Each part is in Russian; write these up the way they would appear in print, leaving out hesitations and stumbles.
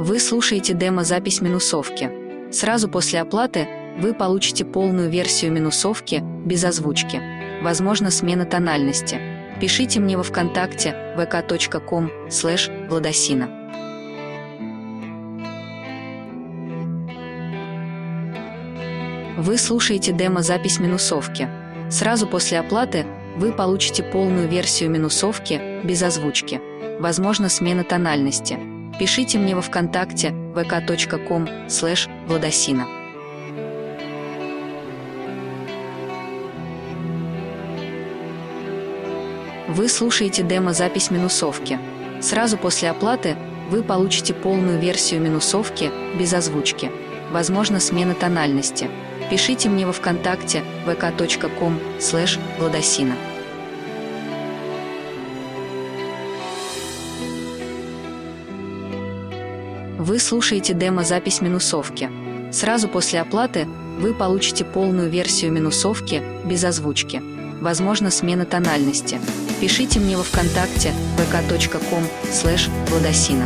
Вы слушаете демо-запись минусовки. Сразу после оплаты вы получите полную версию минусовки без озвучки. Возможно, смена тональности. Пишите мне во ВКонтакте vk.com/Владосина. Вы слушаете демо-запись минусовки. Сразу после оплаты вы получите полную версию минусовки без озвучки. Возможно, смена тональности. Пишите мне во ВКонтакте vk.com/Владосина. Вы слушаете демо-запись минусовки. Сразу после оплаты вы получите полную версию минусовки без озвучки. Возможно, смена тональности. Пишите мне во ВКонтакте vk.com/Владосина. Вы слушаете демо-запись минусовки. Сразу после оплаты вы получите полную версию минусовки без озвучки. Возможно, смена тональности. Пишите мне во ВКонтакте vk.com/Владосина.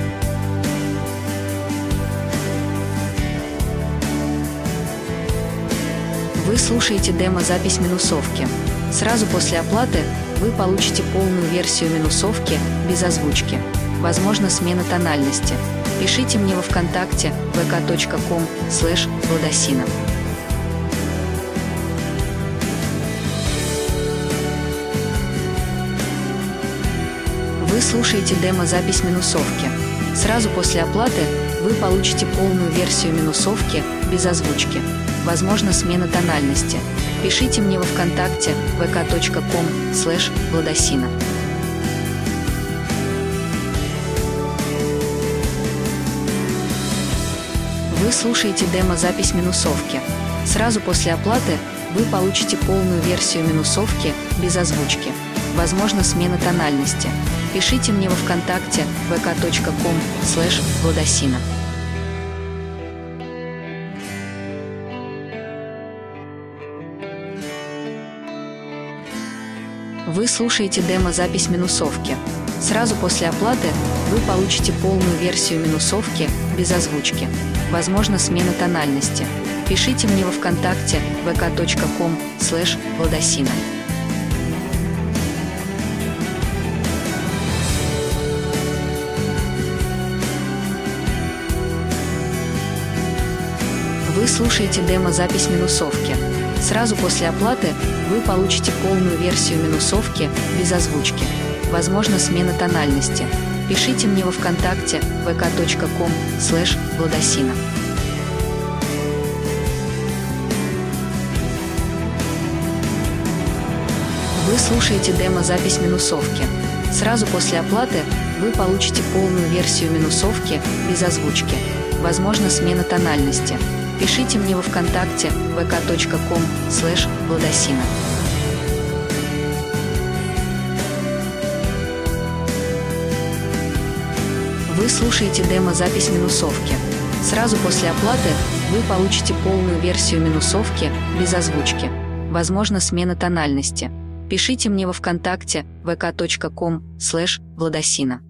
Вы слушаете демо-запись минусовки. Сразу после оплаты вы получите полную версию минусовки без озвучки. Возможно, смена тональности. Пишите мне во ВКонтакте vk.com/Владосина. Вы слушаете демо-запись минусовки. Сразу после оплаты вы получите полную версию минусовки без озвучки. Возможно, смена тональности. Пишите мне во ВКонтакте vk.com/Владосина. Вы слушаете демо-запись минусовки. Сразу после оплаты вы получите полную версию минусовки без озвучки. Возможно, смена тональности. Пишите мне во ВКонтакте vk.com/Владосина. Вы слушаете демо-запись минусовки. Сразу после оплаты вы получите полную версию минусовки без озвучки. Возможно, смена тональности. Пишите мне во ВКонтакте vk.com/Владосина. Вы слушаете демо-запись минусовки. Сразу после оплаты вы получите полную версию минусовки без озвучки. Возможно, смена тональности. Пишите мне во ВКонтакте vk.com/Владосина. Вы слушаете демо-запись минусовки. Сразу после оплаты вы получите полную версию минусовки без озвучки. Возможно, смена тональности. Пишите мне во ВКонтакте vk.com/Владосина. Вы слушаете демо-запись минусовки. Сразу после оплаты вы получите полную версию минусовки без озвучки. Возможно, смена тональности. Пишите мне во ВКонтакте vk.com/Владосина.